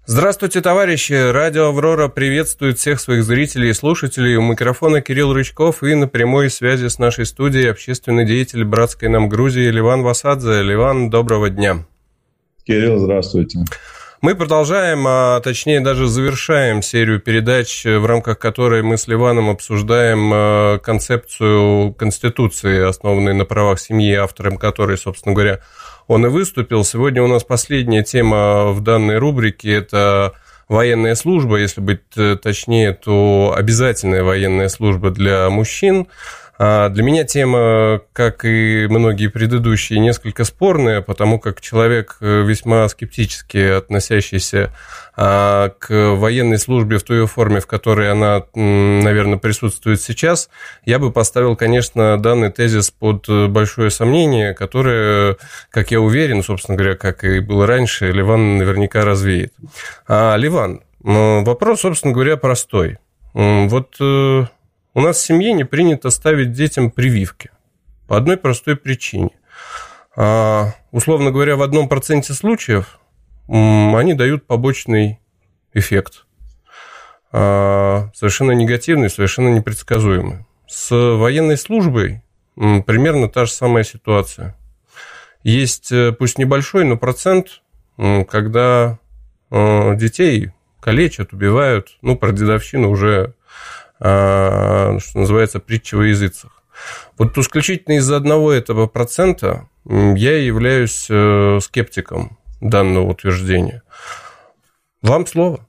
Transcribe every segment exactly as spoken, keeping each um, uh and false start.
Здравствуйте, товарищи! Радио «Аврора» приветствует всех своих зрителей и слушателей. У микрофона Кирилл Рычков и на прямой связи с нашей студией общественный деятель братской нам Грузии Леван Васадзе. Леван, доброго дня! Кирилл, здравствуйте! Мы продолжаем, а точнее даже завершаем серию передач, в рамках которой мы с Леваном обсуждаем концепцию Конституции, основанной на правах семьи, автором которой, собственно говоря, он и выступил. Сегодня у нас последняя тема в данной рубрике – это военная служба, если быть точнее, то обязательная военная служба для мужчин. Для меня тема, как и многие предыдущие, несколько спорная, потому как человек, весьма скептически относящийся к военной службе в той форме, в которой она, наверное, присутствует сейчас, я бы поставил, конечно, данный тезис под большое сомнение, которое, как я уверен, собственно говоря, как и было раньше, Леван наверняка развеет. А, Леван, вопрос, собственно говоря, простой. Вот... У нас в семье не принято ставить детям прививки по одной простой причине. А, условно говоря, в одном проценте случаев они дают побочный эффект. А, совершенно негативный, совершенно непредсказуемый. С военной службой примерно та же самая ситуация. Есть, пусть небольшой, но процент, когда детей калечат, убивают. Ну, про дедовщину уже... что называется, притча во языцах. Вот исключительно из-за одного этого процента я являюсь скептиком данного утверждения. Вам слово.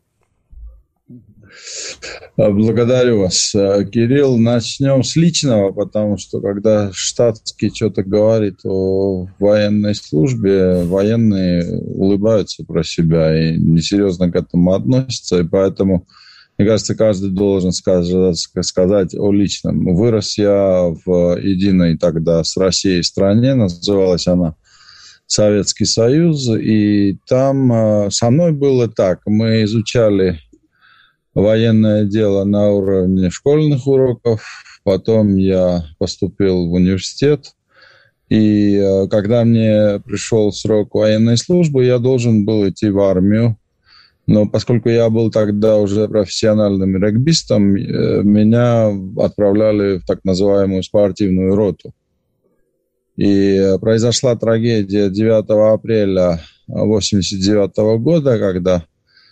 Благодарю вас, Кирилл. Начнем с личного, потому что когда штатский что-то говорит о военной службе, военные улыбаются про себя и несерьезно к этому относятся, и поэтому... Мне кажется, каждый должен сказать, сказать о личном. Вырос я в единой тогда с Россией стране, называлась она Советский Союз, и там со мной было так. Мы изучали военное дело на уровне школьных уроков, потом я поступил в университет, и когда мне пришел срок военной службы, я должен был идти в армию. Но поскольку я был тогда уже профессиональным регбистом, меня отправляли в так называемую спортивную роту. И произошла трагедия девятого апреля восемьдесят девятого года, когда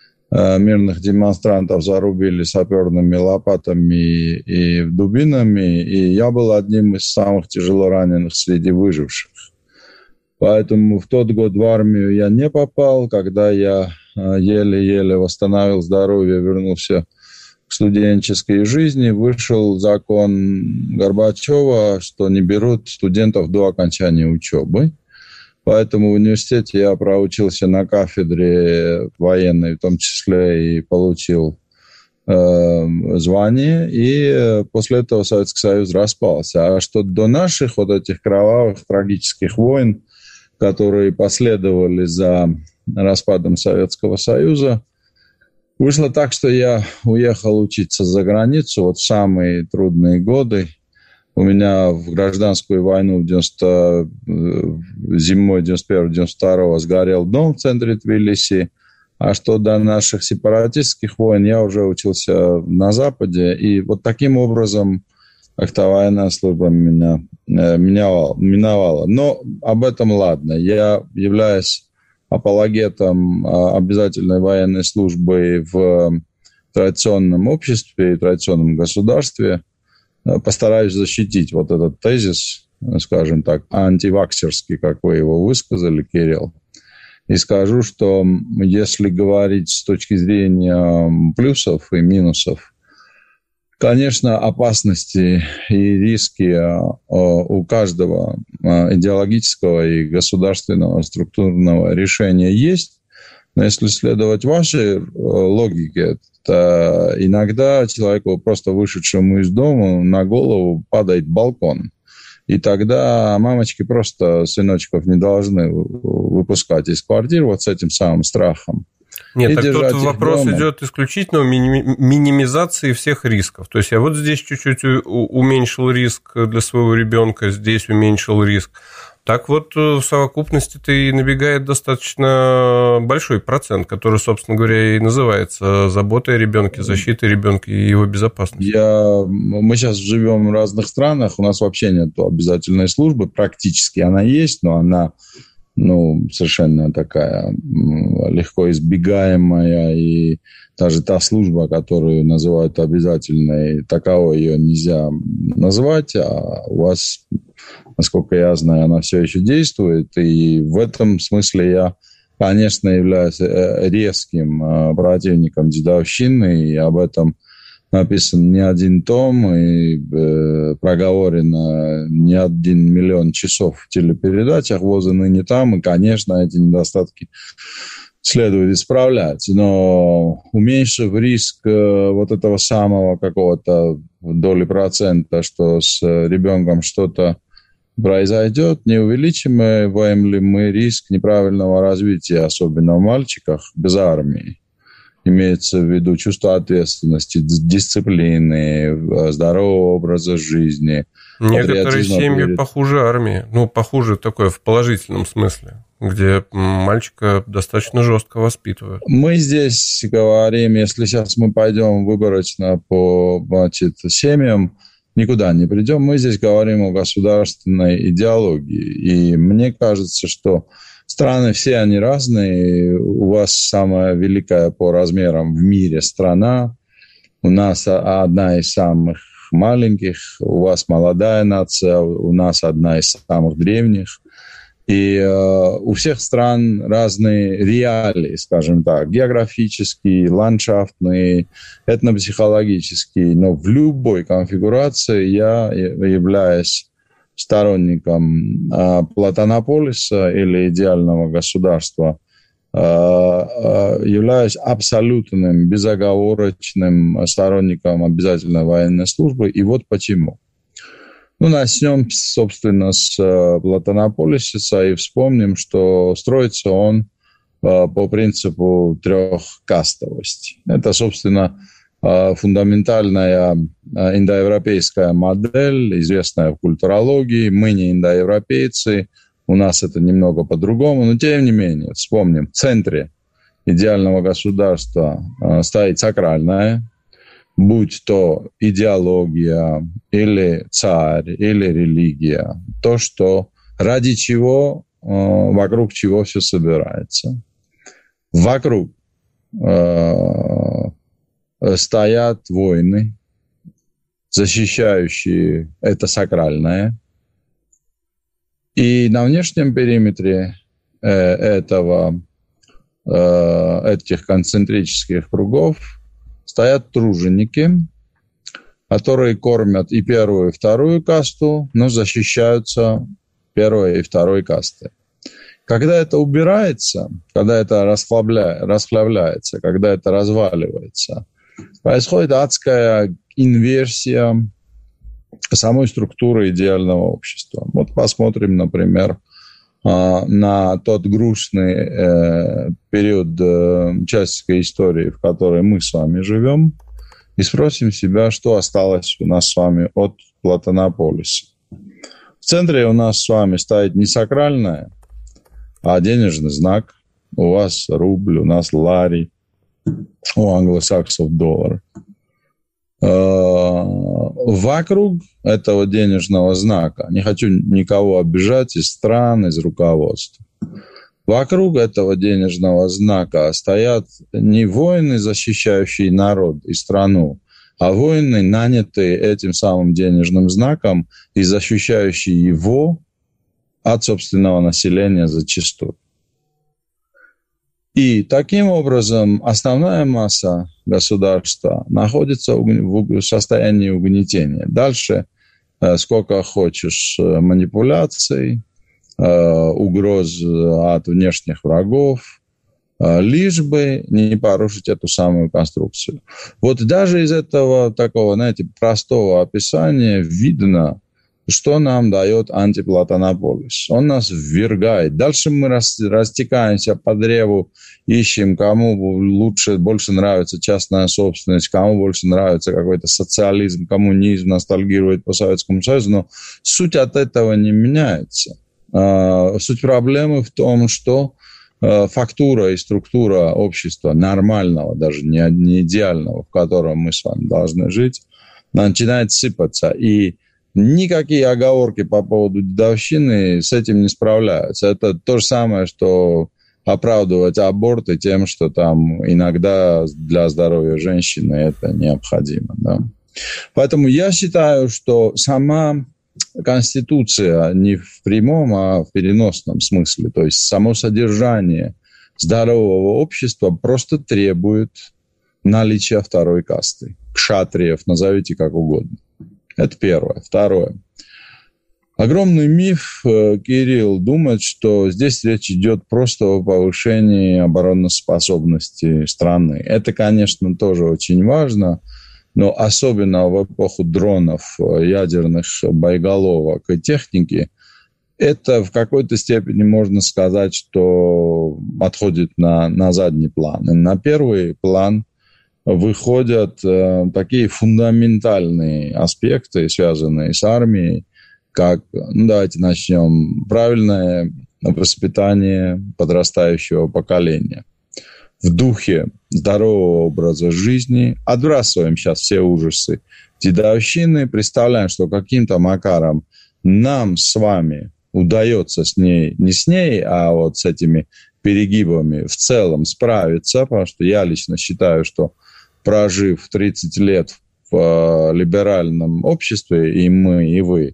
мирных демонстрантов зарубили саперными лопатами и дубинами, и я был одним из самых тяжело раненых среди выживших. Поэтому в тот год в армию я не попал. Когда я еле-еле восстановил здоровье, вернулся к студенческой жизни, вышел закон Горбачева, что не берут студентов до окончания учебы. Поэтому в университете я проучился на кафедре военной, в том числе и получил э, звание. И после этого Советский Союз распался. А что до наших вот этих кровавых, трагических войн, которые последовали за распадом Советского Союза, вышло так, что я уехал учиться за границу вот в самые трудные годы. У меня в гражданскую войну в девяносто, зимой девяносто первого девяносто второго сгорел дом в центре Тбилиси, а что до наших сепаратистских войн, я уже учился на Западе, и вот таким образом как-то военная служба меня миновала, миновала. Но об этом ладно. Я являюсь апологетом обязательной военной службы в традиционном обществе и традиционном государстве. Постараюсь защитить вот этот тезис, скажем так, антиваксерский, как вы его высказали, Кирилл. И скажу, что если говорить с точки зрения плюсов и минусов, конечно, опасности и риски у каждого идеологического и государственного структурного решения есть, но если следовать вашей логике, то иногда человеку, просто вышедшему из дома, на голову падает балкон. И тогда мамочки просто сыночков не должны выпускать из квартир вот с этим самым страхом. Нет, так тут вопрос дома. Идет исключительно о минимизации всех рисков. То есть я вот здесь чуть-чуть уменьшил риск для своего ребенка, здесь уменьшил риск. Так вот, в совокупности-то и набегает достаточно большой процент, который, собственно говоря, и называется заботой о ребенке, защитой ребенка и его безопасности. Я... Мы сейчас живем в разных странах, у нас вообще нет обязательной службы, практически она есть, но она ну, совершенно такая легко избегаемая, и даже та служба, которую называют обязательной, таковой ее нельзя назвать, а у вас, насколько я знаю, она все еще действует, и в этом смысле я, конечно, являюсь резким противником дедовщины, и об этом написан не один том и э, проговорено не один миллион часов в телепередачах «ВОЗ и ныне там», и, конечно, эти недостатки следует исправлять. Но уменьшив риск э, вот этого самого какого-то доли процента, что с ребенком что-то произойдет, не увеличиваем ли мы риск неправильного развития, особенно в мальчиках, без армии? Имеется в виду чувство ответственности, дисциплины, здорового образа жизни. Некоторые семьи перед... похуже армии. Ну, похуже такое в положительном смысле, где мальчика достаточно жестко воспитывают. Мы здесь говорим, если сейчас мы пойдем выборочно по, значит, семьям, никуда не придем. Мы здесь говорим о государственной идеологии. И мне кажется, что страны все они разные. У вас самая великая по размерам в мире страна. У нас одна из самых маленьких. У вас молодая нация. У нас одна из самых древних. И э, у всех стран разные реалии, скажем так, географические, ландшафтные, этнопсихологические. Но в любой конфигурации я являюсь сторонником э, Платонополиса или идеального государства, э, э, являюсь абсолютным, безоговорочным сторонником обязательной военной службы. И вот почему. Ну, начнем, собственно, с э, Платонополиса и вспомним, что строится он э, по принципу трехкастовости. Это, собственно, фундаментальная индоевропейская модель, известная в культурологии. Мы не индоевропейцы, у нас это немного по-другому, но тем не менее, вспомним, в центре идеального государства стоит сакральное, будь то идеология или царь, или религия, то, что ради чего, вокруг чего все собирается. Вокруг стоят воины, защищающие это сакральное. И на внешнем периметре э, этого, э, этих концентрических кругов стоят труженики, которые кормят и первую, и вторую касту, но защищаются первой и второй кастой. Когда это убирается, когда это расхлабля... расхлябляется, когда это разваливается, происходит адская инверсия самой структуры идеального общества. Вот посмотрим, например, на тот грустный период человеческой истории, в которой мы с вами живем, и спросим себя, что осталось у нас с вами от Платонополиса. В центре у нас с вами стоит не сакральное, а денежный знак. У вас рубль, у нас лари, у англосаксов доллар. Вокруг этого денежного знака, не хочу никого обижать из стран, из руководства, вокруг этого денежного знака стоят не воины, защищающие народ и страну, а воины, нанятые этим самым денежным знаком и защищающие его от собственного населения зачастую. И таким образом основная масса государства находится в состоянии угнетения. Дальше сколько хочешь манипуляций, угроз от внешних врагов, лишь бы не порушить эту самую конструкцию. Вот даже из этого такого, знаете, простого описания видно, что нам дает антиплатонополис. Он нас ввергает. Дальше мы растекаемся по древу, ищем, кому лучше, больше нравится частная собственность, кому больше нравится какой-то социализм, коммунизм, ностальгирует по Советскому Союзу. Но суть от этого не меняется. Суть проблемы в том, что фактура и структура общества нормального, даже не идеального, в котором мы с вами должны жить, начинает сыпаться. И никакие оговорки по поводу дедовщины с этим не справляются. Это то же самое, что оправдывать аборты тем, что там иногда для здоровья женщины это необходимо. Да? Поэтому я считаю, что сама Конституция не в прямом, а в переносном смысле, то есть само содержание здорового общества просто требует наличия второй касты. Кшатриев, назовите как угодно. Это первое. Второе. Огромный миф, Кирилл, думает, что здесь речь идет просто о повышении обороноспособности страны. Это, конечно, тоже очень важно, но особенно в эпоху дронов, ядерных боеголовок и техники, это в какой-то степени можно сказать, что отходит на, на задний план. И на первый план выходят э, такие фундаментальные аспекты, связанные с армией, как, ну, давайте начнем, правильное воспитание подрастающего поколения. В духе здорового образа жизни, отбрасываем сейчас все ужасы дедовщины, представляем, что каким-то макаром нам с вами удается с ней, не с ней, а вот с этими перегибами в целом справиться, потому что я лично считаю, что прожив тридцать лет в либеральном обществе, и мы, и вы,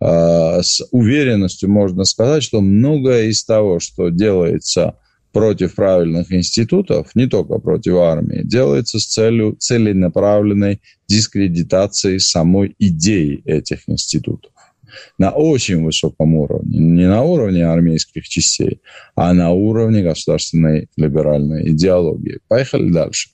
с уверенностью можно сказать, что многое из того, что делается против правильных институтов, не только против армии, делается с целью целенаправленной дискредитации самой идеи этих институтов. На очень высоком уровне. Не на уровне армейских частей, а на уровне государственной либеральной идеологии. Поехали дальше.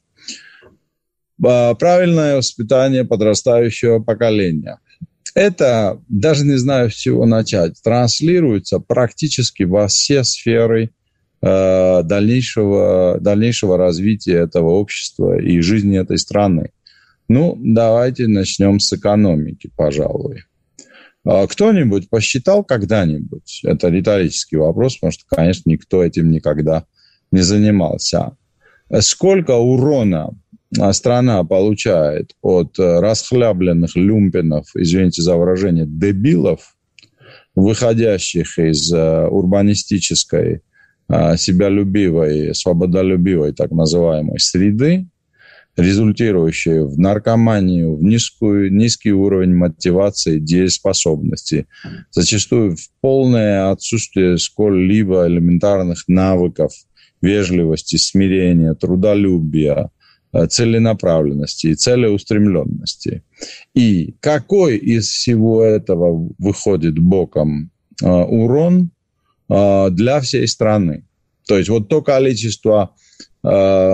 Правильное воспитание подрастающего поколения. Это, даже не знаю, с чего начать, транслируется практически во все сферы э, дальнейшего, дальнейшего развития этого общества и жизни этой страны. Ну, давайте начнем с экономики, пожалуй. Кто-нибудь посчитал когда-нибудь? Это риторический вопрос, потому что, конечно, никто этим никогда не занимался. Сколько урона страна получает от расхлябленных люмпинов, извините за выражение, дебилов, выходящих из урбанистической, себялюбивой, свободолюбивой так называемой среды, результирующие в наркоманию, в низкую, низкий уровень мотивации, дееспособности, зачастую в полное отсутствие сколь-либо элементарных навыков вежливости, смирения, трудолюбия, целенаправленности и целеустремленности. И какой из всего этого выходит боком э, урон э, для всей страны? То есть вот то количество, э,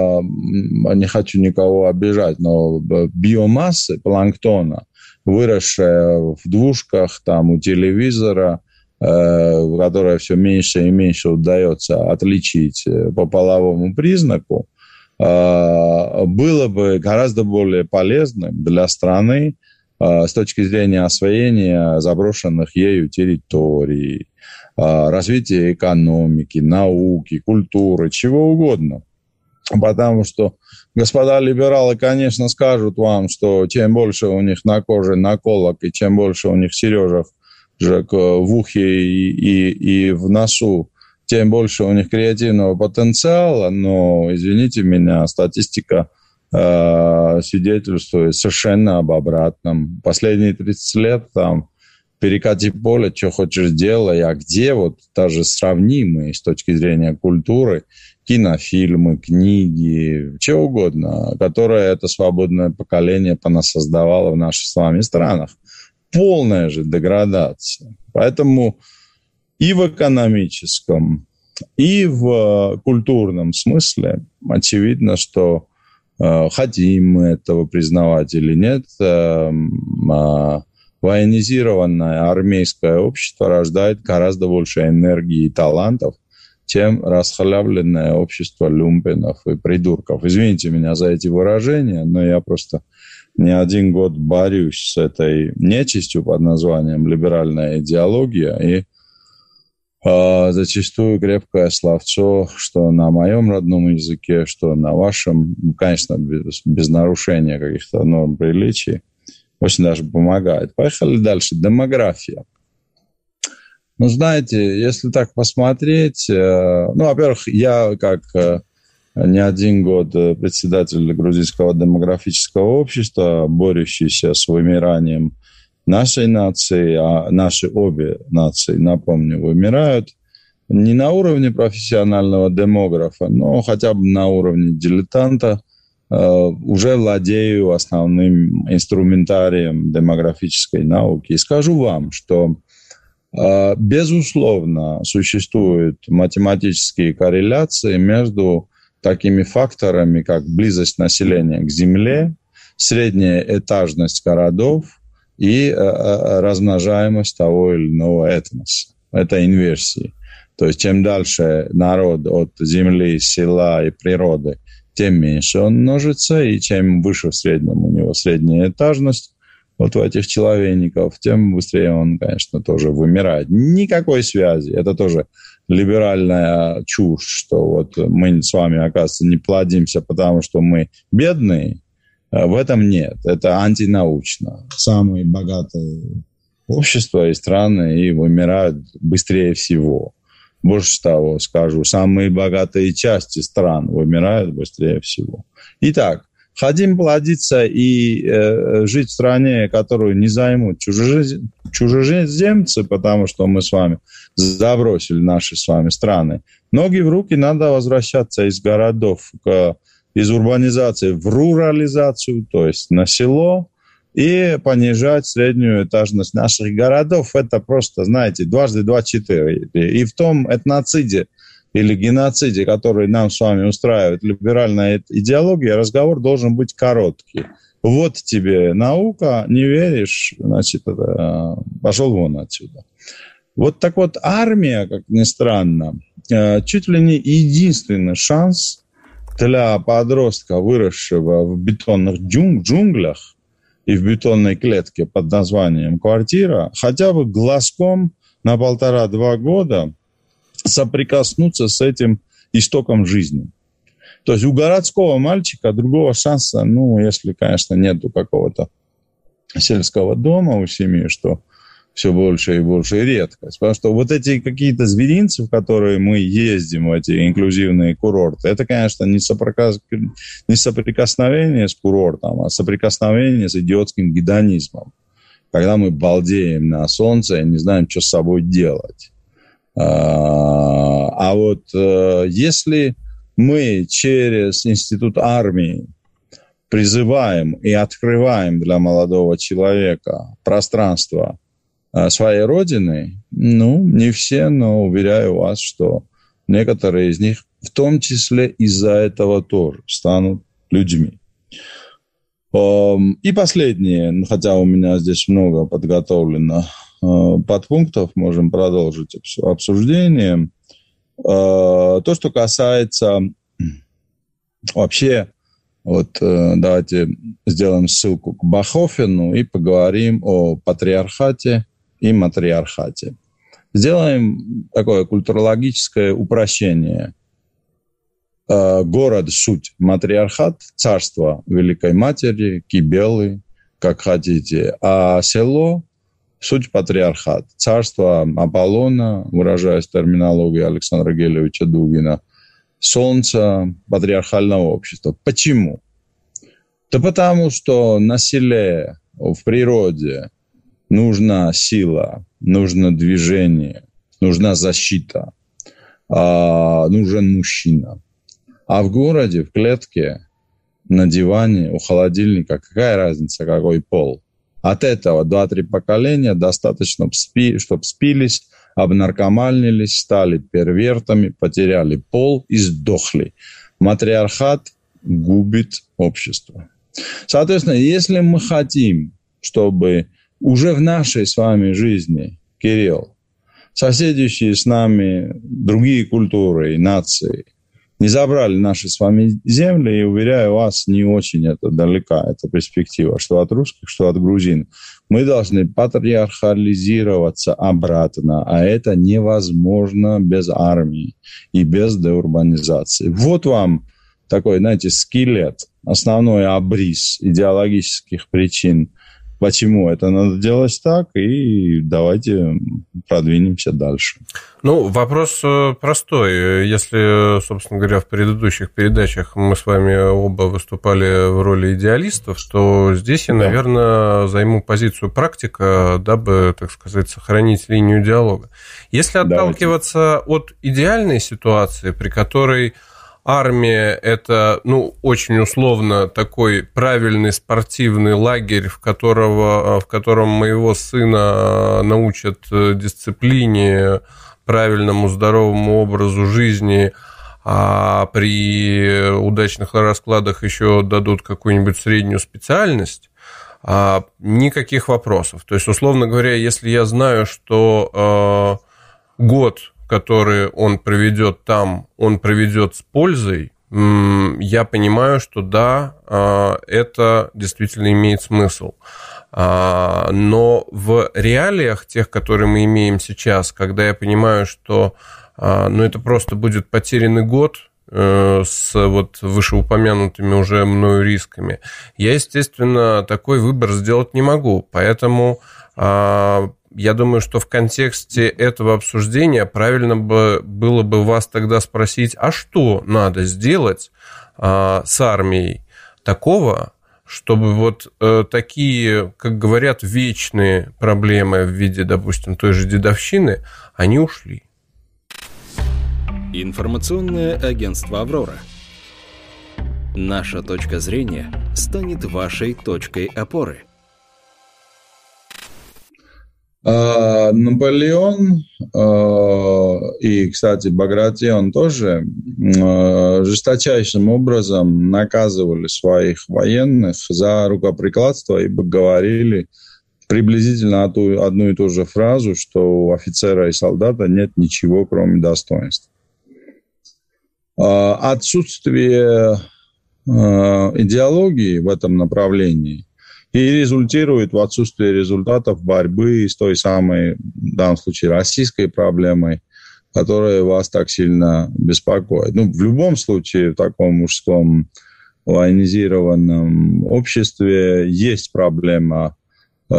не хочу никого обижать, но биомассы планктона, выросшая в двушках, там, у телевизора, э, которое все меньше и меньше удается отличить по половому признаку, было бы гораздо более полезным для страны с точки зрения освоения заброшенных ею территорий, развития экономики, науки, культуры, чего угодно. Потому что господа либералы, конечно, скажут вам, что чем больше у них на коже наколок и чем больше у них сережек в ухе и, и, и в носу, тем больше у них креативного потенциала, но, извините меня, статистика э, свидетельствует совершенно об обратном. Последние тридцать лет там перекати поле, что хочешь делай, а где вот даже сравнимые с точки зрения культуры кинофильмы, книги, чего угодно, которое это свободное поколение понасоздавало в наших с вами странах. Полная же деградация. Поэтому и в экономическом, и в культурном смысле очевидно, что э, хотим мы этого признавать или нет, э, э, военизированное армейское общество рождает гораздо больше энергии и талантов, чем расхлябленное общество люмпинов и придурков. Извините меня за эти выражения, но я просто не один год борюсь с этой нечистью под названием либеральная идеология, и зачастую крепкое словцо, что на моем родном языке, что на вашем, конечно, без, без нарушения каких-то норм приличий, очень даже помогает. Поехали дальше. Демография. Ну, знаете, если так посмотреть, ну, во-первых, я как не один год председатель Грузинского демографического общества, борющийся с вымиранием нашей нации, а наши обе нации, напомню, вымирают не на уровне профессионального демографа, но хотя бы на уровне дилетанта, уже владею основным инструментарием демографической науки. И скажу вам, что, безусловно, существуют математические корреляции между такими факторами, как близость населения к земле, средняя этажность городов и размножаемость того или иного этноса. Это инверсии. То есть, чем дальше народ от земли, села и природы, тем меньше он множится, и чем выше в среднем у него средняя этажность вот у этих человейников, тем быстрее он, конечно, тоже вымирает. Никакой связи. Это тоже либеральная чушь, что вот мы с вами, оказывается, не плодимся, потому что мы бедные. В этом нет. Это антинаучно. Самые богатые общества и страны и вымирают быстрее всего. Больше того скажу, самые богатые части стран вымирают быстрее всего. Итак, хотим плодиться и э, жить в стране, которую не займут чужез... чужеземцы, потому что мы с вами забросили наши с вами страны. Ноги в руки, надо возвращаться из городов, к, из урбанизации в рурализацию, то есть на село, и понижать среднюю этажность наших городов. Это просто, знаете, дважды два четыре. И в том этноциде или геноциде, который нам с вами устраивает либеральная идеология, разговор должен быть короткий. Вот тебе наука, не веришь, значит, это, пошел вон отсюда. Вот так вот армия, как ни странно, чуть ли не единственный шанс для подростка, выросшего в бетонных джунглях, и в бетонной клетке под названием «Квартира», хотя бы глазком на полтора-два года соприкоснуться с этим истоком жизни. То есть у городского мальчика другого шанса, ну, если, конечно, нету какого-то сельского дома у семьи, что все больше и больше редкость. Потому что вот эти какие-то зверинцы, в которые мы ездим, в эти инклюзивные курорты, это, конечно, не, соприкос... не соприкосновение с курортом, а соприкосновение с идиотским гедонизмом. Когда мы балдеем на солнце и не знаем, что с собой делать. А вот если мы через институт армии призываем и открываем для молодого человека пространство своей родины, ну, не все, но уверяю вас, что некоторые из них, в том числе из-за этого тоже, станут людьми. И последнее, хотя у меня здесь много подготовлено подпунктов, можем продолжить обсуждение. То, что касается вообще, вот давайте сделаем ссылку к Бахофену и поговорим о патриархате и матриархате. Сделаем такое культурологическое упрощение. Город – суть матриархат, царство Великой Матери, Кибелы, как хотите, а село – суть патриархат, царство Аполлона, выражаясь терминологией Александра Гелевича Дугина, солнце патриархального общества. Почему? Да потому что на селе, в природе нужна сила, нужно движение, нужна защита, нужен мужчина. А в городе, в клетке, на диване, у холодильника, какая разница, какой пол? От этого два-три поколения достаточно, чтобы спились, обнаркомальнились, стали первертами, потеряли пол и сдохли. Матриархат губит общество. Соответственно, если мы хотим, чтобы уже в нашей с вами жизни, Кирилл, соседящие с нами другие культуры и нации не забрали наши с вами земли, и, уверяю вас, не очень это далека, эта перспектива, что от русских, что от грузин. Мы должны патриархализироваться обратно, а это невозможно без армии и без деурбанизации. Вот вам такой, знаете, скелет, основной обрис идеологических причин, почему это надо делать так, и давайте продвинемся дальше. Ну, вопрос простой. Если, собственно говоря, в предыдущих передачах мы с вами оба выступали в роли идеалистов, то здесь я, да. наверное, займу позицию практика, дабы, так сказать, сохранить линию диалога. Если отталкиваться давайте. от идеальной ситуации, при которой армия – это, ну, очень условно такой правильный спортивный лагерь, в, которого, в котором моего сына научат дисциплине, правильному здоровому образу жизни, а при удачных раскладах еще дадут какую-нибудь среднюю специальность, никаких вопросов. То есть, условно говоря, если я знаю, что год, который он проведет там, он проведет с пользой, я понимаю, что да, это действительно имеет смысл. Но в реалиях тех, которые мы имеем сейчас, когда я понимаю, что ну, это просто будет потерянный год с вот вышеупомянутыми уже мною рисками, я, естественно, такой выбор сделать не могу. Поэтому я думаю, что в контексте этого обсуждения правильно бы было бы вас тогда спросить, а что надо сделать а, с армией такого, чтобы вот э, такие, как говорят, вечные проблемы в виде, допустим, той же дедовщины, они ушли. Информационное агентство «Аврора». Наша точка зрения станет вашей точкой опоры. Наполеон и, кстати, Багратион тоже жесточайшим образом наказывали своих военных за рукоприкладство, ибо говорили приблизительно одну и ту же фразу, что у офицера и солдата нет ничего, кроме достоинства. Отсутствие идеологии в этом направлении и результирует в отсутствии результатов борьбы с той самой, в данном случае, российской проблемой, которая вас так сильно беспокоит. Ну, в любом случае, в таком мужском военизированном обществе есть проблема, э,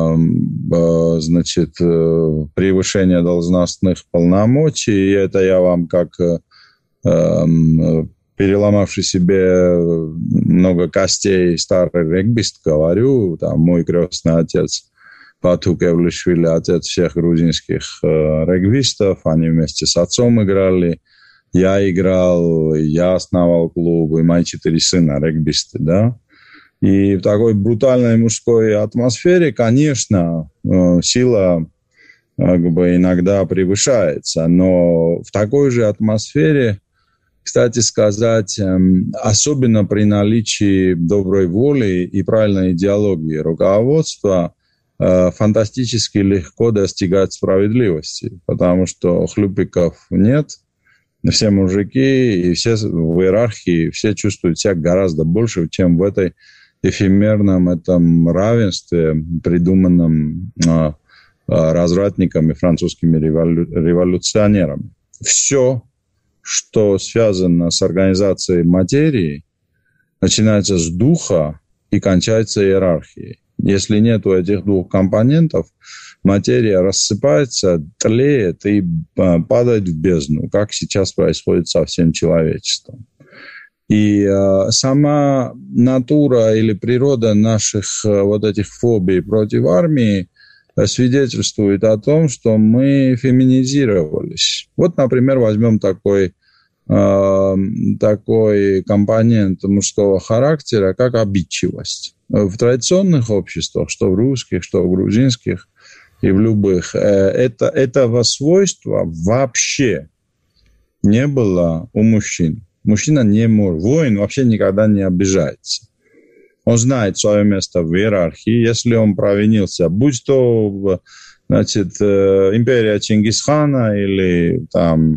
э, значит, превышения должностных полномочий. И это я вам как э, переломавший себе много костей старый регбист говорю, там мой крестный отец Бату Кевлишвили, отец всех грузинских э, регбистов, они вместе с отцом играли, я играл, я основал клуб, и мои четыре сына регбисты, да. И в такой брутальной мужской атмосфере, конечно, э, сила как бы иногда превышается, но в такой же атмосфере, кстати сказать, особенно при наличии доброй воли и правильной идеологии руководства, фантастически легко достигать справедливости, потому что хлюпиков нет, все мужики и все в иерархии, все чувствуют себя гораздо больше, чем в этой эфемерном этом равенстве, придуманном развратниками, французскими револю- революционерами. Все, что связано с организацией материи, начинается с духа и кончается иерархией. Если нет этих двух компонентов, материя рассыпается, тлеет и падает в бездну, как сейчас происходит со всем человечеством. И э, сама натура или природа наших э, вот этих фобий против армии свидетельствует о том, что мы феминизировались. Вот, например, возьмем такой, э, такой компонент мужского характера, как обидчивость. В традиционных обществах, что в русских, что в грузинских и в любых, э, это, этого свойства вообще не было у мужчин. Мужчина не может, воин вообще никогда не обижается. Он знает свое место в иерархии. Если он провинился, будь то, значит, империя Чингисхана или там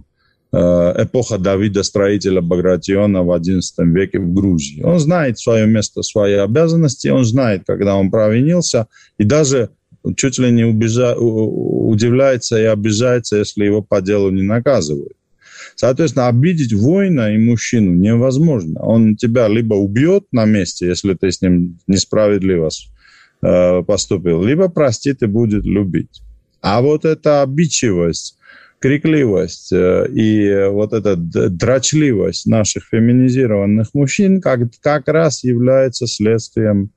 эпоха Давида Строителя Багратиона в одиннадцатом веке в Грузии. Он знает свое место, свои обязанности, он знает, когда он провинился, и даже чуть ли не убежа... удивляется и обижается, если его по делу не наказывают. Соответственно, обидеть воина и мужчину невозможно. Он тебя либо убьет на месте, если ты с ним несправедливо э, поступил, либо простит и будет любить. А вот эта обидчивость, крикливость э, и вот эта дрочливость наших феминизированных мужчин как, как раз является следствием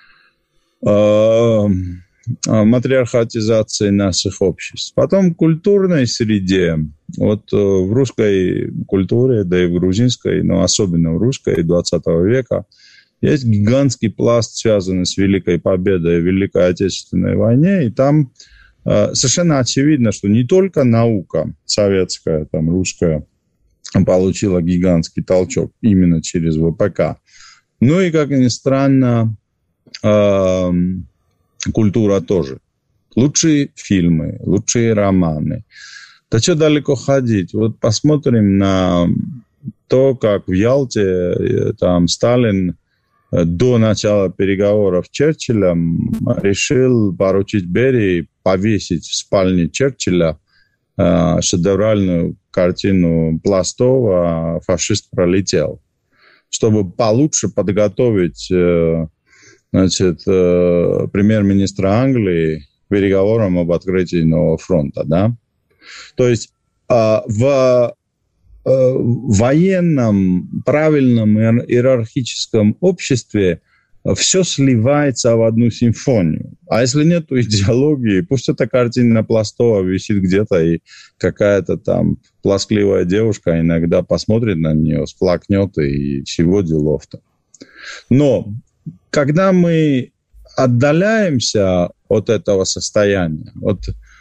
э, матриархатизации наших обществ. Потом в культурной среде, вот в русской культуре, да и в грузинской, но особенно в русской двадцатого века, есть гигантский пласт, связанный с Великой Победой в Великой Отечественной войне, и там э, совершенно очевидно, что не только наука советская, там, русская, получила гигантский толчок именно через ВПК, но и, как ни странно, э, культура тоже. Лучшие фильмы, лучшие романы. Да что далеко ходить? Вот посмотрим на то, как в Ялте там Сталин до начала переговоров с Черчиллем решил поручить Берии повесить в спальне Черчилля э, шедевральную картину Пластова «Фашист пролетел», чтобы получше подготовить э, значит, э, премьер-министра Англии к переговорам об открытии нового фронта, да? То есть э, в э, военном, правильном иерархическом обществе все сливается в одну симфонию. А если нет идеологии, пусть эта картина Пластова висит где-то, и какая-то там плоскливая девушка иногда посмотрит на нее, сплакнет, и всего делов-то. Но когда мы отдаляемся от этого состояния, от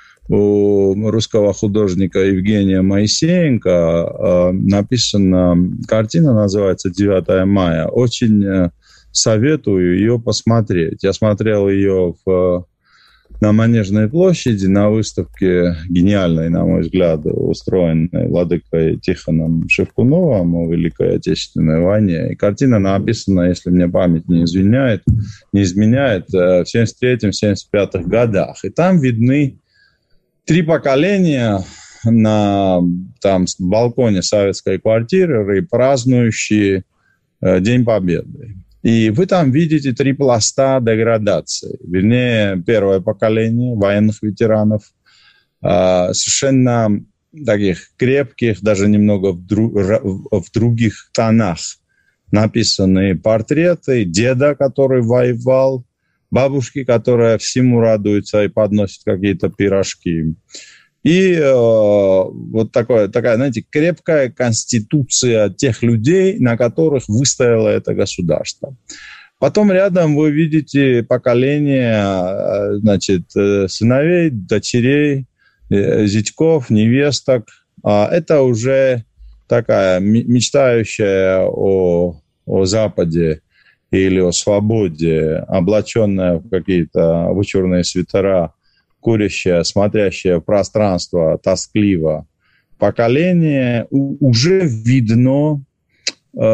у русского художника Евгения Моисеенко э, написана картина, называется «девятое мая». Очень э, советую ее посмотреть. Я смотрел ее в, на Манежной площади на выставке гениальной, на мой взгляд, устроенной владыкой Тихоном Шевкуновым о Великой Отечественной войне. И картина написана, если мне память не изменяет, не изменяет, в семьдесят третьем — семьдесят пятом годах. И там видны три поколения на там, балконе советской квартиры, празднующие э, День Победы. И вы там видите три пласта деградации. Вернее, первое поколение военных ветеранов, э, совершенно таких крепких, даже немного в, дру, в других тонах написанные портреты деда, который воевал, бабушки, которая всему радуется и подносит какие-то пирожки. И э, вот такое, такая, знаете, крепкая конституция тех людей, на которых выстояло это государство. Потом рядом вы видите поколение, значит, сыновей, дочерей, зятьков, невесток. Это уже такая мечтающая о, о Западе или о свободе, облаченная в какие-то вычурные свитера, курящая, смотрящая в пространство тоскливо поколение, уже видно, э,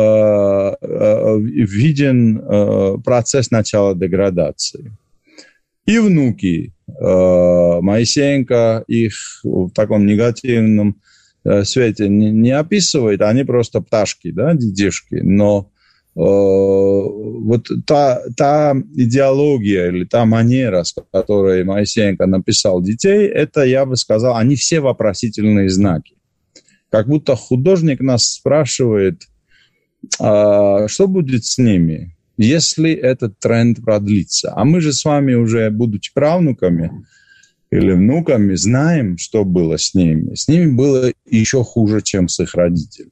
э, виден э, процесс начала деградации. И внуки э, Моисеенко их в таком негативном э, свете не, не описывает, они просто пташки, да, детишки, но вот та, та идеология или та манера, с которой Моисеенко написал детей, это, я бы сказал, они все вопросительные знаки. Как будто художник нас спрашивает, а что будет с ними, если этот тренд продлится. А мы же с вами уже, будучи правнуками или внуками, знаем, что было с ними. С ними было еще хуже, чем с их родителями.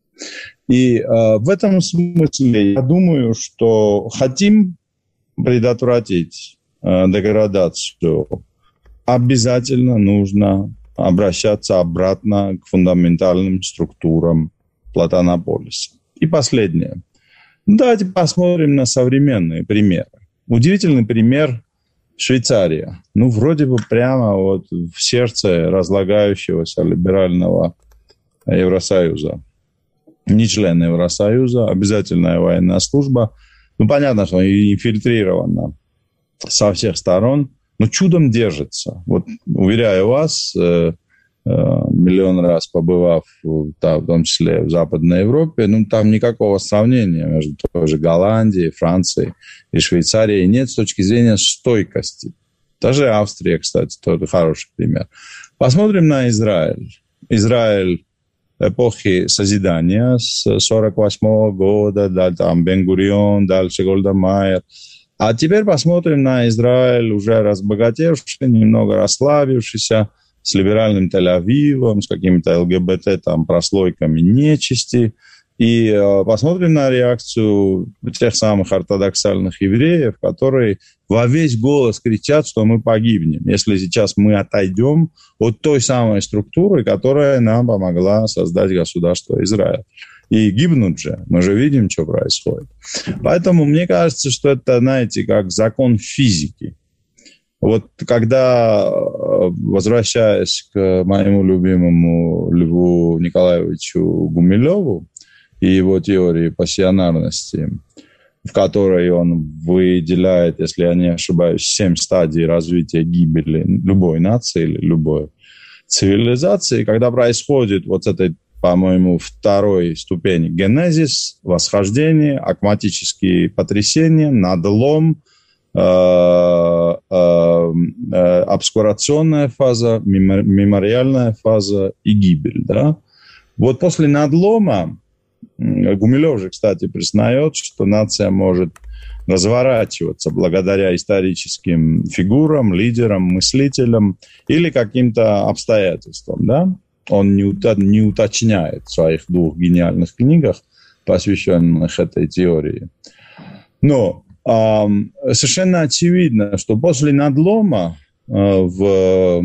И э, в этом смысле я думаю, что хотим предотвратить э, деградацию, обязательно нужно обращаться обратно к фундаментальным структурам Платонополиса. И последнее. Давайте посмотрим на современные примеры. Удивительный пример Швейцария. Ну, вроде бы прямо вот в сердце разлагающегося либерального Евросоюза. Не член Евросоюза, обязательная военная служба. Ну, понятно, что инфильтрирована со всех сторон, но чудом держится. Вот, уверяю вас, э, э, миллион раз побывав, да, в том числе в Западной Европе, ну, там никакого сравнения между той же Голландией, Францией и Швейцарией нет с точки зрения стойкости. Даже Австрия, кстати, тоже хороший пример. Посмотрим на Израиль. Израиль эпохи созидания с сорок восьмого года, да, там Бен-Гурион, дальше Голда Майер. А теперь посмотрим на Израиль, уже разбогатевший, немного расслабившийся, с либеральным Тель-Авивом, с какими-то ЛГБТ там прослойками нечисти. И э, посмотрим на реакцию тех самых ортодоксальных евреев, которые во весь голос кричат, что мы погибнем, если сейчас мы отойдем от той самой структуры, которая нам помогла создать государство Израиль. И гибнут же, мы же видим, что происходит. Поэтому мне кажется, что это, знаете, как закон физики. Вот когда, возвращаясь к моему любимому Льву Николаевичу Гумилеву, и его теории пассионарности, в которой он выделяет, если я не ошибаюсь, семь стадий развития гибели любой нации или любой цивилизации, когда происходит вот с этой, по-моему, второй ступени генезис, восхождение, акматические потрясения, надлом, э, э, э, обскурационная фаза, мемориальная фаза и гибель. Да? Вот после надлома Гумилев же, кстати, признает, что нация может разворачиваться благодаря историческим фигурам, лидерам, мыслителям или каким-то обстоятельствам. Да? Он не, ута- не уточняет в своих двух гениальных книгах, посвященных этой теории. Но э, совершенно очевидно, что после надлома э, в...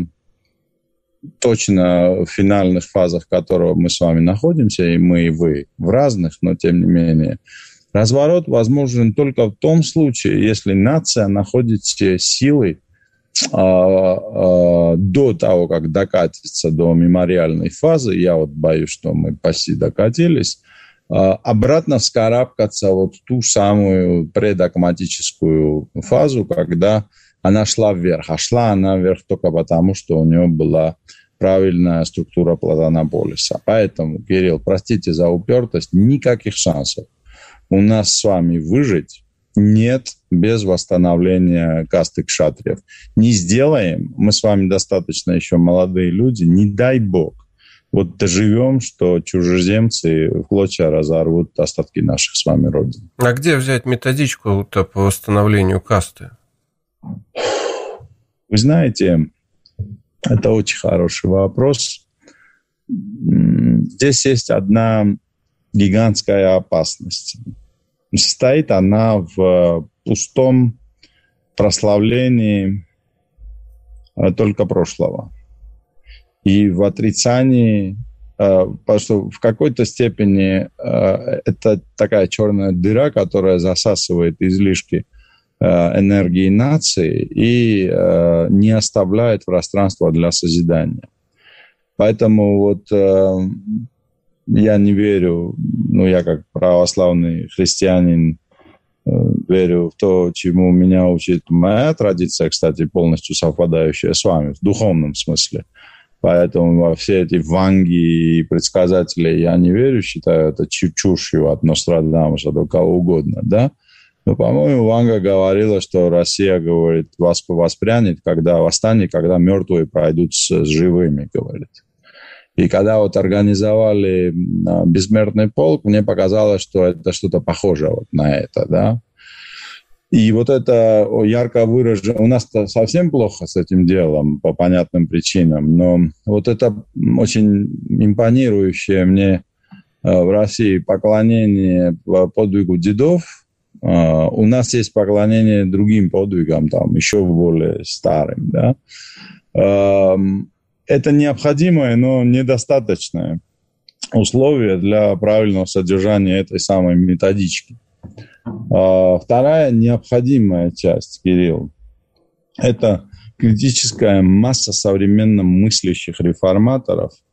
точно в финальных фазах которого мы с вами находимся, и мы, и вы в разных, но тем не менее, разворот возможен только в том случае, если нация находит силы а, а, до того, как докатиться до мемориальной фазы, я вот боюсь, что мы почти докатились, а, обратно вскарабкаться вот в ту самую предакматическую фазу, когда она шла вверх. А шла она вверх только потому, что у нее была правильная структура Платонополиса. Поэтому, Кирилл, простите за упертость, никаких шансов у нас с вами выжить нет без восстановления касты кшатриев. Не сделаем, мы с вами достаточно еще молодые люди, не дай бог, вот доживем, что чужеземцы в клочья разорвут остатки наших с вами родин. А где взять методичку по восстановлению касты? Вы знаете, это очень хороший вопрос. Здесь есть одна гигантская опасность. Состоит она в пустом прославлении только прошлого. И в отрицании, потому что в какой-то степени это такая черная дыра, которая засасывает излишки энергии нации и э, не оставляет пространства для созидания. Поэтому вот э, я не верю, ну я как православный христианин э, верю в то, чему меня учит моя традиция, кстати, полностью совпадающая с вами, в духовном смысле. Поэтому во все эти ванги и предсказатели я не верю, считаю это чушью от Нострадамуса до кого угодно, да. Ну, по-моему, Ванга говорила, что Россия, говорит, вас воспрянет, когда восстанет, когда мертвые пройдут с, с живыми, говорит. И когда вот организовали бессмертный полк, мне показалось, что это что-то похожее вот на это, да. И вот это ярко выражено... У нас совсем плохо с этим делом по понятным причинам, но вот это очень импонирующее мне в России поклонение подвигу дедов. Uh, у нас есть поклонение другим подвигам, там, еще более старым. Да? Uh, это необходимое, но недостаточное условие для правильного содержания этой самой методички. Uh, вторая необходимая часть, Кирилл, это критическая масса современно мыслящих реформаторов,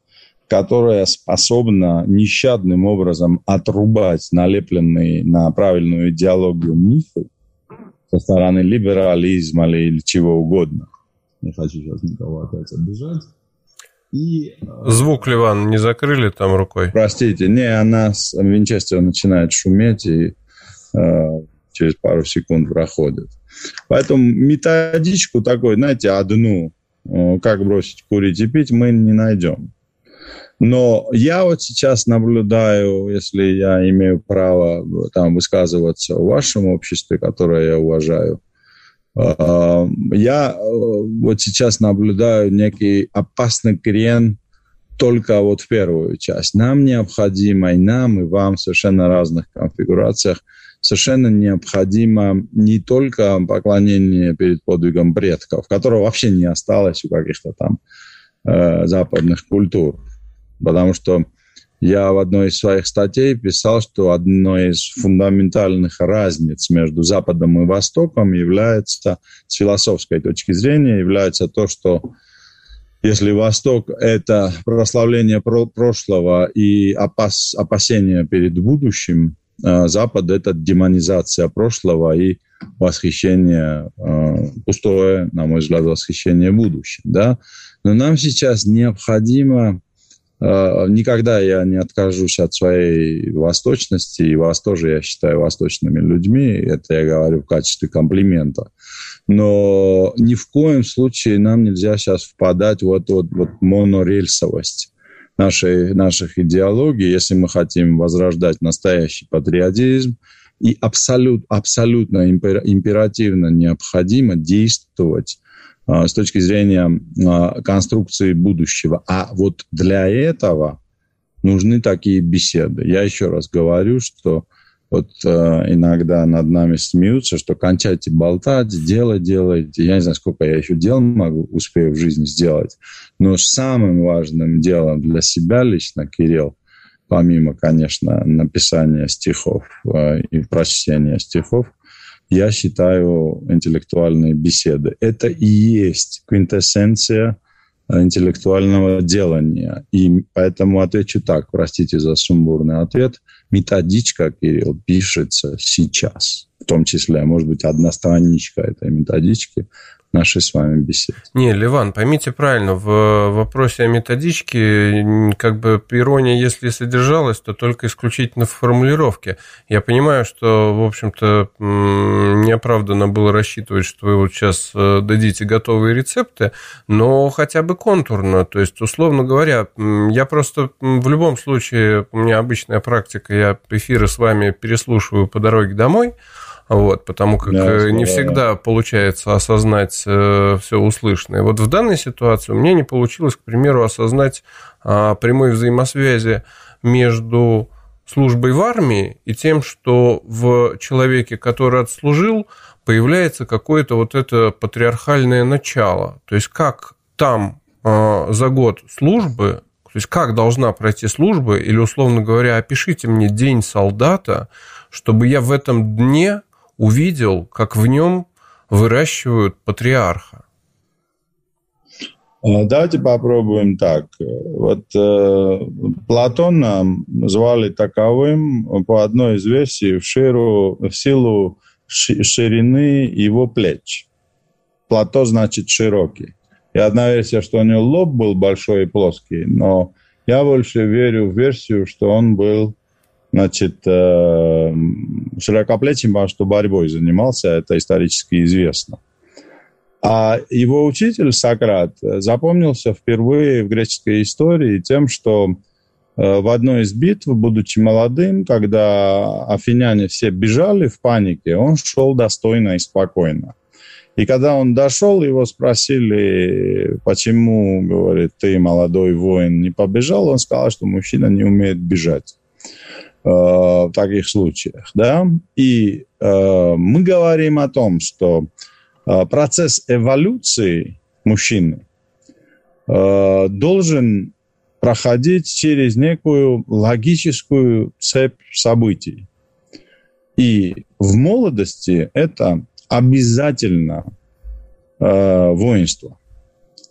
которая способна нещадным образом отрубать налепленные на правильную идеологию мифы со стороны либерализма или чего угодно. Не хочу сейчас никого опять обижать. И, Звук, Ливан, не закрыли там рукой? Простите, не, она с Винчестера начинает шуметь и э, через пару секунд проходит. Поэтому методичку такой, знаете, одну, э, как бросить курить и пить, мы не найдем. Но я вот сейчас наблюдаю, если я имею право там высказываться в вашем обществе, которое я уважаю, я вот сейчас наблюдаю некий опасный крен только вот в первую часть. Нам необходимо, и нам, и вам в совершенно разных конфигурациях, совершенно необходимо не только поклонение перед подвигом предков, которого вообще не осталось у каких-то там э, западных культур. Потому что я в одной из своих статей писал, что одной из фундаментальных разниц между Западом и Востоком является, с философской точки зрения, является то, что если Восток – это прославление прошлого и опас, опасение перед будущим, Запад – это демонизация прошлого и восхищение, пустое, на мой взгляд, восхищение будущим. Да? Но нам сейчас необходимо... Никогда я не откажусь от своей восточности, и вас тоже я считаю восточными людьми, это я говорю в качестве комплимента. Но ни в коем случае нам нельзя сейчас впадать в эту вот, вот монорельсовость нашей, наших идеологий, если мы хотим возрождать настоящий патриотизм, и абсолют, абсолютно императивно необходимо действовать с точки зрения конструкции будущего. А вот для этого нужны такие беседы. Я еще раз говорю, что вот иногда над нами смеются, что кончайте болтать, дело делайте. Я не знаю, сколько я еще дел могу, успею в жизни сделать. Но самым важным делом для себя лично, Кирилл, помимо, конечно, написания стихов и прочтения стихов, я считаю интеллектуальные беседы. Это и есть квинтэссенция интеллектуального делания. И поэтому отвечу так, простите за сумбурный ответ. Методичка, Кирилл, пишется сейчас. В том числе, может быть, одна страничка этой методички нашей с вами беседы. Не, Ливан, поймите правильно, в вопросе о методичке, как бы ирония, если содержалась, то только исключительно в формулировке. Я понимаю, что, в общем-то, неоправданно было рассчитывать, что вы вот сейчас дадите готовые рецепты, но хотя бы контурно. То есть, условно говоря, я просто в любом случае, у меня обычная практика, я эфиры с вами переслушиваю по дороге домой, вот, потому как да, не всегда получается осознать э, все услышанное. Вот в данной ситуации у меня не получилось, к примеру, осознать э, прямой взаимосвязи между службой в армии и тем, что в человеке, который отслужил, появляется какое-то вот это патриархальное начало. То есть как там э, за год службы, то есть как должна пройти служба, или, условно говоря, опишите мне день солдата, чтобы я в этом дне увидел, как в нем выращивают патриарха. Давайте попробуем так. Вот э, Платона звали таковым по одной из версий в, ширу, в силу ширины его плеч. Плато значит широкий. И одна версия, что у него лоб был большой и плоский, но я больше верю в версию, что он был Значит, широкоплечим, потому что борьбой занимался, это исторически известно. А его учитель Сократ запомнился впервые в греческой истории тем, что в одной из битв, будучи молодым, когда афиняне все бежали в панике, он шел достойно и спокойно. И когда он дошел, его спросили, почему, говорит, ты, молодой воин, не побежал, он сказал, что мужчина не умеет бежать. В таких случаях, да, и э, мы говорим о том, что э, процесс эволюции мужчины э, должен проходить через некую логическую цепь событий. И в молодости это обязательно э, воинство.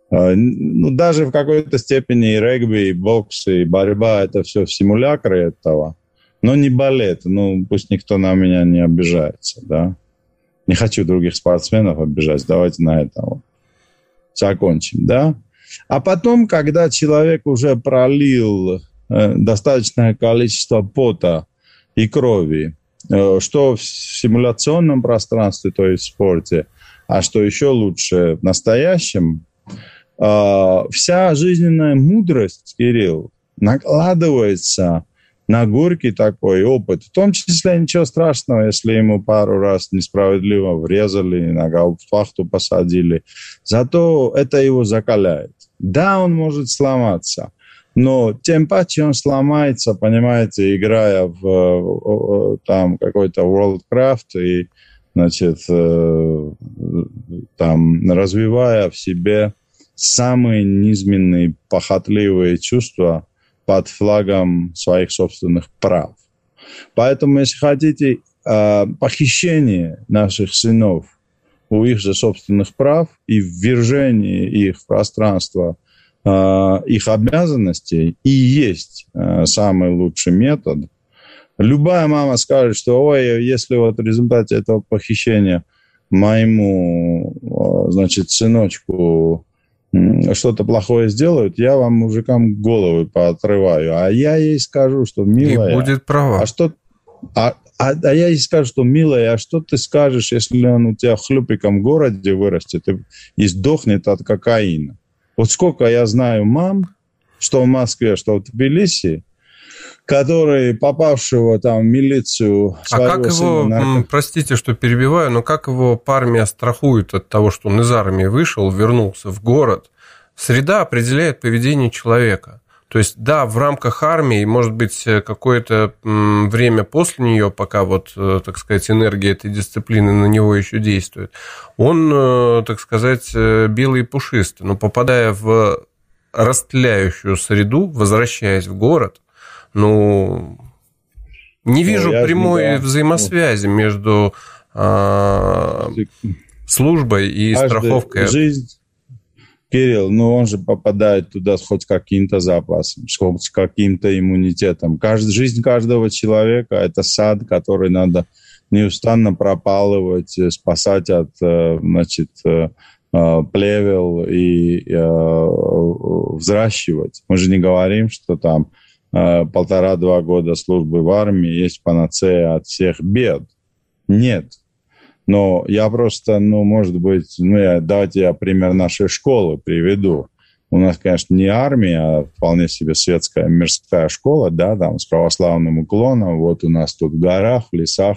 Ну, даже в какой-то степени и регби, и бокс, и борьба – это все симулякры этого. Но не балет. Ну, пусть никто на меня не обижается, да. Не хочу других спортсменов обижать. Давайте на этом вот закончим, да. А потом, когда человек уже пролил э, достаточное количество пота и крови, э, что в симуляционном пространстве, то есть в спорте, а что еще лучше в настоящем, э, вся жизненная мудрость, Кирилл, накладывается на горький такой опыт. В том числе ничего страшного, если ему пару раз несправедливо врезали, на гауптвахту посадили. Зато это его закаляет. Да, он может сломаться, но тем паче он сломается, понимаете, играя в там какой-то World Craft и, значит, там развивая в себе самые низменные, похотливые чувства под флагом своих собственных прав. Поэтому, если хотите, похищение наших сынов у их же собственных прав и ввержение их в пространство их обязанностей и есть самый лучший метод. Любая мама скажет, что ой, если вот в результате этого похищения моему, значит, сыночку что-то плохое сделают, я вам, мужикам, головы поотрываю. А я ей скажу, что, милая... И будет права. А что... А, а, а я ей скажу, что, милая, а что ты скажешь, если он у тебя в хлюпиком городе вырастет и, и сдохнет от кокаина? Вот сколько я знаю мам, что в Москве, что в Тбилиси, которые, попавшего там в милицию... А как его, нарко... простите, что перебиваю, но как его армия страхует от того, что он из армии вышел, вернулся в город? Среда определяет поведение человека. То есть, да, в рамках армии, может быть, какое-то время после нее, пока вот, так сказать, энергия этой дисциплины на него еще действует, он, так сказать, белый и пушистый. Но попадая в растляющую среду, возвращаясь в город, ну, не вижу ну, прямой не, да. взаимосвязи ну, между э, службой и страховкой. Жизнь, Кирилл, ну он же попадает туда хоть каким-то запасом, хоть каким-то иммунитетом. Каждый, жизнь каждого человека – это сад, который надо неустанно пропалывать, спасать от, значит, плевел и взращивать. Мы же не говорим, что там полтора-два года службы в армии есть панацея от всех бед. Нет. Но я просто, ну, может быть, ну, я, давайте я пример нашей школы приведу. У нас, конечно, не армия, а вполне себе светская мирская школа, да, там, с православным уклоном. Вот у нас тут в горах, в лесах.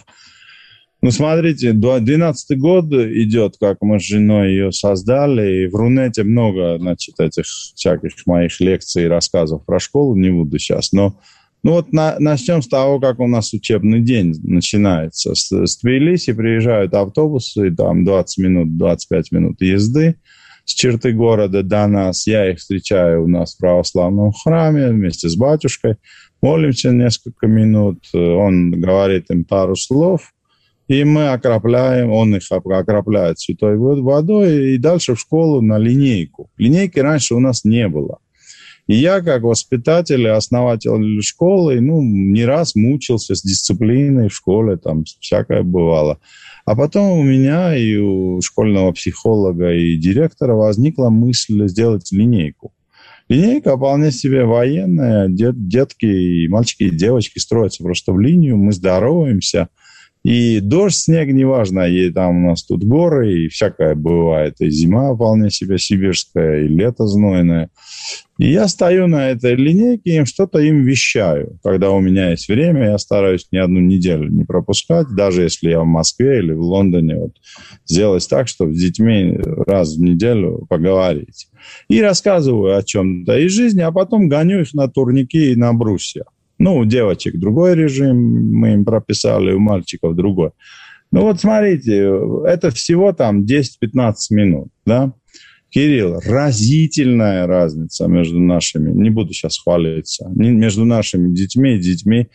Ну, смотрите, двенадцатый год идет, как мы с женой ее создали, и в Рунете много, значит, этих всяких моих лекций и рассказов про школу, не буду сейчас, но ну вот на, начнем с того, как у нас учебный день начинается. С, с Тбилиси приезжают автобусы, там двадцать минут, двадцать пять минут езды с черты города до нас. Я их встречаю у нас в православном храме вместе с батюшкой, молимся несколько минут, он говорит им пару слов, и мы окропляем, он их окропляет святой водой, и дальше в школу на линейку. Линейки раньше у нас не было. И я, как воспитатель и основатель школы, ну, не раз мучился с дисциплиной в школе, там всякое бывало. А потом у меня и у школьного психолога и директора возникла мысль сделать линейку. Линейка вполне себе военная, дет, детки, и мальчики и девочки строятся просто в линию, мы здороваемся. И дождь, снег, неважно, и там у нас тут горы, и всякое бывает. И зима вполне себе сибирская, и лето знойное. И я стою на этой линейке, им что-то им вещаю. Когда у меня есть время, я стараюсь ни одну неделю не пропускать, даже если я в Москве или в Лондоне, вот, сделать так, чтобы с детьми раз в неделю поговорить. И рассказываю о чем-то из жизни, а потом гоню их на турники и на брусья. Ну, у девочек другой режим, мы им прописали, у мальчиков другой. Ну, вот смотрите, это всего там десять-пятнадцать минут, да? Кирилл, разительная разница между нашими, не буду сейчас хвалиться, между нашими детьми и детьми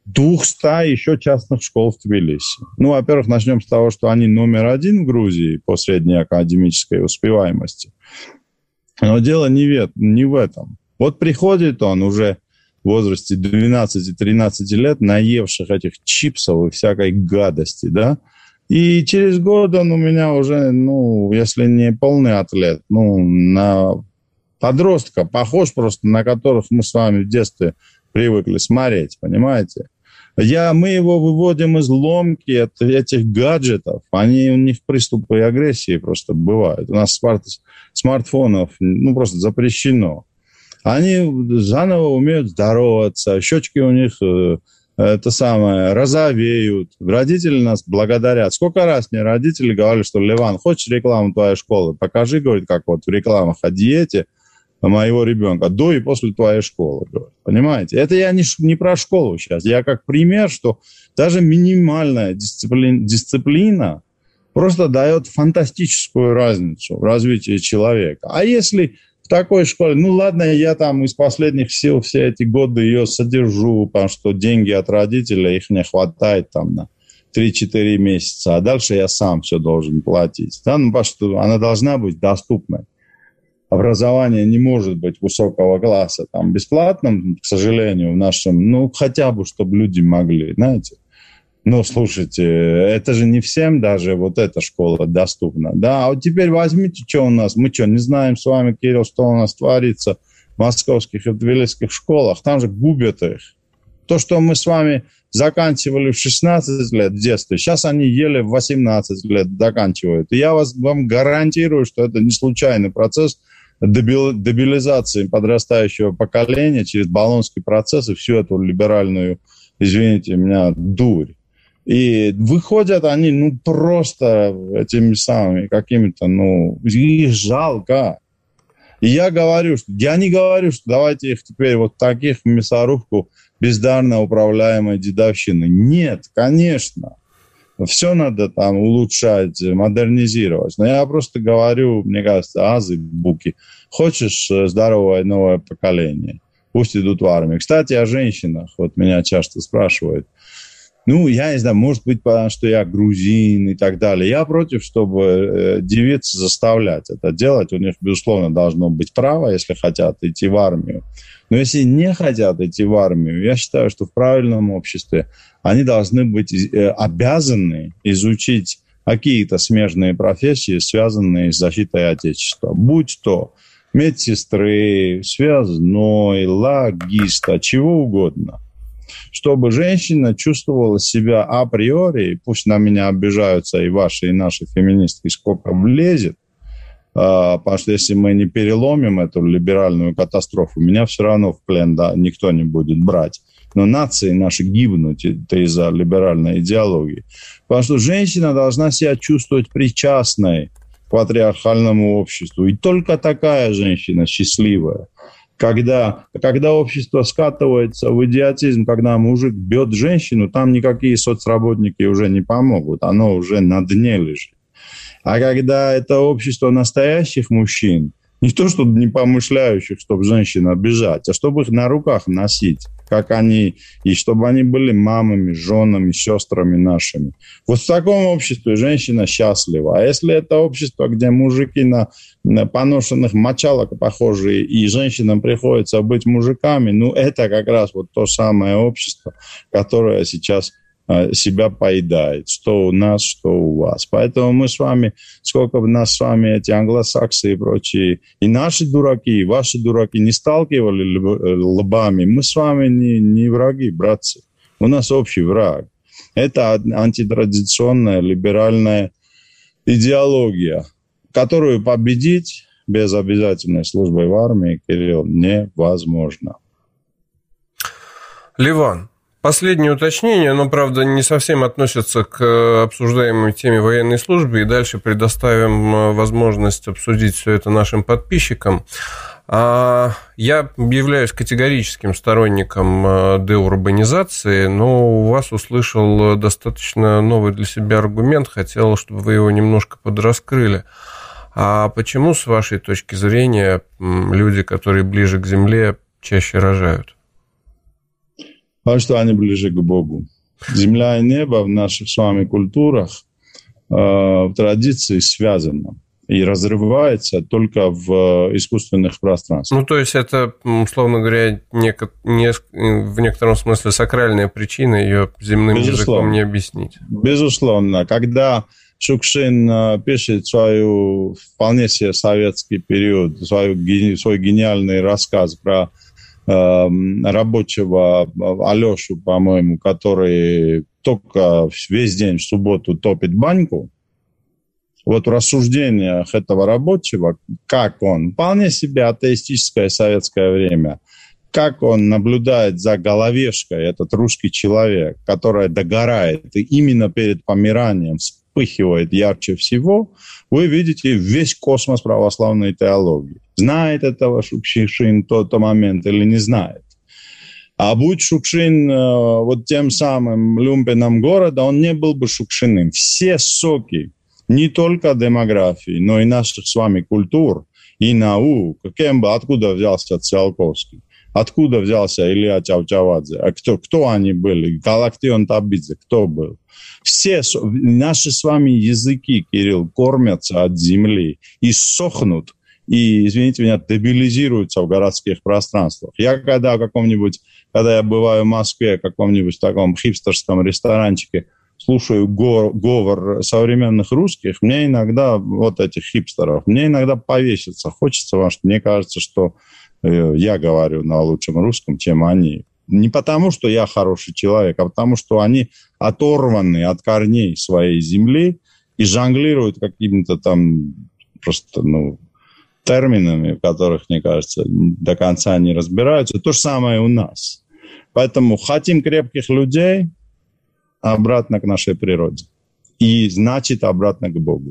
двухсот еще частных школ в Тбилиси. Ну, во-первых, начнем с того, что они номер один в Грузии по средней академической успеваемости. Но дело не в, не в этом. Вот приходит он уже в возрасте двенадцати-тринадцати лет, наевших этих чипсов и всякой гадости, да, и через год он у меня уже, ну, если не полный атлет, ну, на подростка, похож просто, на которых мы с вами в детстве привыкли смотреть, понимаете? Я, мы его выводим из ломки от этих гаджетов. Они, у них приступы агрессии просто бывают. У нас смарт, смартфонов, ну, просто запрещено. Они заново умеют здороваться, щечки у них, э, это самое, розовеют. Родители нас благодарят. Сколько раз мне родители говорили, что, Леван, хочешь рекламу твоей школы? Покажи, говорит, как вот в рекламах о диете моего ребенка до и после твоей школы. Понимаете? Это я не, не про школу сейчас. Я как пример, что даже минимальная дисциплина, дисциплина просто дает фантастическую разницу в развитии человека. А если в такой школе, ну ладно, я там из последних сил все эти годы ее содержу, потому что деньги от родителей, их не хватает там на три-четыре месяца, а дальше я сам все должен платить. Да? Ну, потому что она должна быть доступной. Образование не может быть высокого класса, там, бесплатным, к сожалению, в нашем, ну, хотя бы, чтобы люди могли, знаете. Ну, слушайте, это же не всем даже вот эта школа доступна, да. А вот теперь возьмите, что у нас, мы что, не знаем с вами, Кирилл, что у нас творится в московских и тбилисских школах, там же губят их. То, что мы с вами заканчивали в шестнадцать лет в детстве, сейчас они еле в восемнадцать лет заканчивают. И я вас, вам гарантирую, что это не случайный процесс дебилизации подрастающего поколения через Болонский процесс и всю эту либеральную, извините меня, дурь. И выходят они, ну, просто этими самыми какими-то, ну, их жалко. И я говорю, что, я не говорю, что давайте их теперь вот таких в мясорубку бездарно управляемой дедовщины. Нет, конечно. Все надо там улучшать, модернизировать. Но я просто говорю, мне кажется, азы, буки. Хочешь здоровое новое поколение? Пусть идут в армию. Кстати, о женщинах. Вот меня часто спрашивают. Ну, я не знаю, может быть, потому что я грузин и так далее. Я против, чтобы девиц заставлять это делать. У них, безусловно, должно быть право, если хотят идти в армию. Но если не хотят идти в армию, я считаю, что в правильном обществе они должны быть обязаны изучить какие-то смежные профессии, связанные с защитой Отечества. Будь то медсестры, связной, логиста, чего угодно. Чтобы женщина чувствовала себя априори, пусть на меня обижаются и ваши, и наши феминистки, сколько влезет, потому что если мы не переломим эту либеральную катастрофу, меня все равно в плен, да, никто не будет брать. Но нации наши гибнут из-за либеральной идеологии. Потому что женщина должна себя чувствовать причастной к патриархальному обществу. И только такая женщина счастливая. Когда, когда общество скатывается в идиотизм, когда мужик бьет женщину, там никакие соцработники уже не помогут. Оно уже на дне лежит. А когда это общество настоящих мужчин, не то, чтобы не помышляющих, чтобы женщин обижать, а чтобы их на руках носить, как они, и чтобы они были мамами, женами, сестрами нашими. Вот в таком обществе женщина счастлива. А если это общество, где мужики на, на поношенных мочалок похожие, и женщинам приходится быть мужиками, ну, это как раз вот то самое общество, которое сейчас себя поедает, что у нас, что у вас. Поэтому мы с вами, сколько бы нас с вами эти англосаксы и прочие, и наши дураки, и ваши дураки не сталкивали лбами, мы с вами не, не враги, братцы. У нас общий враг. Это антитрадиционная либеральная идеология, которую победить без обязательной службы в армии, Кирилл, невозможно. Ливан. Последнее уточнение, но, правда, не совсем относится к обсуждаемой теме военной службы, и дальше предоставим возможность обсудить все это нашим подписчикам. Я являюсь категорическим сторонником деурбанизации, но у вас услышал достаточно новый для себя аргумент, хотел, чтобы вы его немножко подраскрыли. А почему, с вашей точки зрения, люди, которые ближе к земле, чаще рожают? Потому что они ближе к Богу. Земля и небо в наших с вами культурах, э, в традиции связаны. и разрывается только в искусственных пространствах. Ну, то есть это, условно говоря, неко, не, в некотором смысле сакральная причина, ее земным Безусловно. языком не объяснить. Безусловно. Когда Шукшин пишет свою вполне себе советский период, свою, свой гениальный рассказ про э, рабочего Алешу, по-моему, который только весь день в субботу топит баньку, вот в рассуждениях этого рабочего, как он, вполне себе атеистическое советское время, как он наблюдает за головешкой, этот русский человек, который догорает, и именно перед помиранием вспыхивает ярче всего, вы видите весь космос православной теологии. Знает этого Шукшин в тот момент или не знает? А будь Шукшин вот тем самым люмпеном города, он не был бы Шукшиным. Все соки, не только демографии, но и наших с вами культур и наук. Кем бы, откуда взялся Циолковский? Откуда взялся Илья Чавчавадзе? А кто, кто они были? Галактион Табидзе, кто был? Все наши с вами языки, Кирилл, кормятся от земли и сохнут, и, извините меня, дебилизируются в городских пространствах. Я когда в каком-нибудь, когда я бываю в Москве, в каком-нибудь таком хипстерском ресторанчике, слушаю говор современных русских, мне иногда, вот этих хипстеров, мне иногда повеситься хочется, потому что мне кажется, что я говорю на лучшем русском, чем они. Не потому, что я хороший человек, а потому, что они оторваны от корней своей земли и жонглируют какими-то там просто, ну, терминами, в которых, мне кажется, до конца не разбираются. То же самое у нас. Поэтому хотим крепких людей, обратно к нашей природе. И значит, обратно к Богу.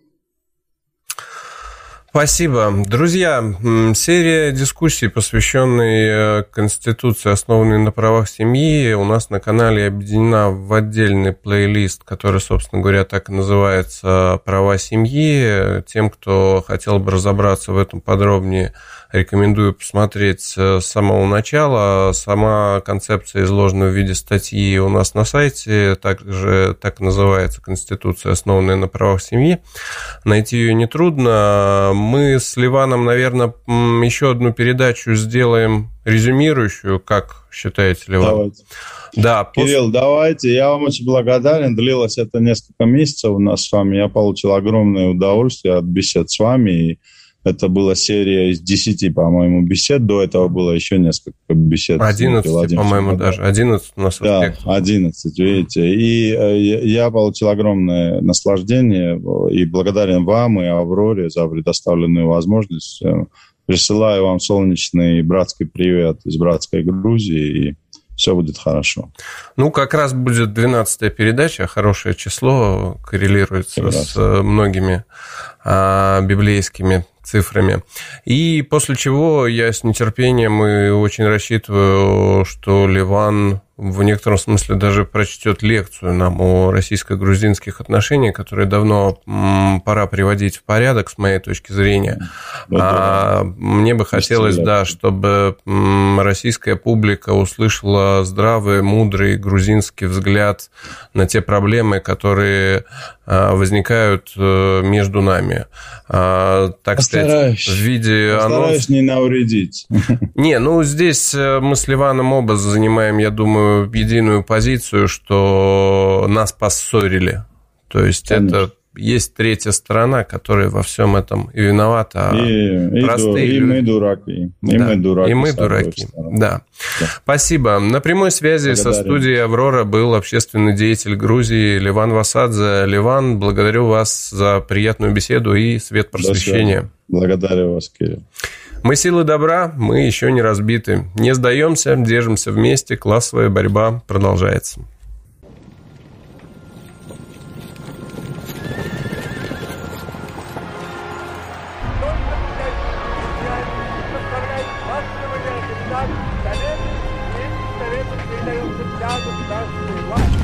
Спасибо. Друзья, серия дискуссий, посвященной Конституции, основанной на правах семьи, у нас на канале объединена в отдельный плейлист, который, собственно говоря, так и называется «Права семьи». Тем, кто хотел бы разобраться в этом подробнее, рекомендую посмотреть с самого начала. Сама концепция изложена в виде статьи у нас на сайте, также так и называется «Конституция, основанная на правах семьи». Найти ее нетрудно. Мы с Ливаном, наверное, еще одну передачу сделаем резюмирующую, как считаете, Ливан? Давайте. Да, Кирилл, пос... давайте. Я вам очень благодарен. Длилось это несколько месяцев у нас с вами. Я получил огромное удовольствие от бесед с вами. И это была серия из десяти, по-моему, бесед. До этого было еще несколько бесед. одиннадцать, по-моему, даже. одиннадцать у нас. Да, одиннадцать, видите. И я получил огромное наслаждение. И благодарен вам и Авроре за предоставленную возможность. Присылаю вам солнечный братский привет из братской Грузии. И все будет хорошо. Ну, как раз будет двенадцатая передача. Хорошее число коррелируется Прекрасно. с многими а, библейскими цифрами. И после чего я с нетерпением и очень рассчитываю, что Ливан в некотором смысле даже прочтет лекцию нам о российско-грузинских отношениях, которые давно м, пора приводить в порядок, с моей точки зрения. Да, а, да. Мне бы хотелось, да, чтобы м, российская публика услышала здравый, мудрый грузинский взгляд на те проблемы, которые а, возникают а, между нами. А, так Постараюсь. сказать, в виде Постараюсь анонса... не навредить. Не, ну здесь мы с Ливаном оба занимаем, я думаю, единую позицию, что нас поссорили. То есть Конечно. это есть третья сторона, которая во всем этом и виновата. И, простые и, и мы дураки. И да, мы дураки. И мы дураки. Да. Да. Спасибо. На прямой связи Благодарю. со студией «Аврора» был общественный деятель Грузии Ливан Васадзе. Ливан, благодарю вас за приятную беседу и свет просвещения. Благодарю вас, Кирилл. Мы силы добра, мы еще не разбиты. Не сдаемся, держимся вместе, классовая борьба продолжается. Совет, и Совет передается тягу государственной власти.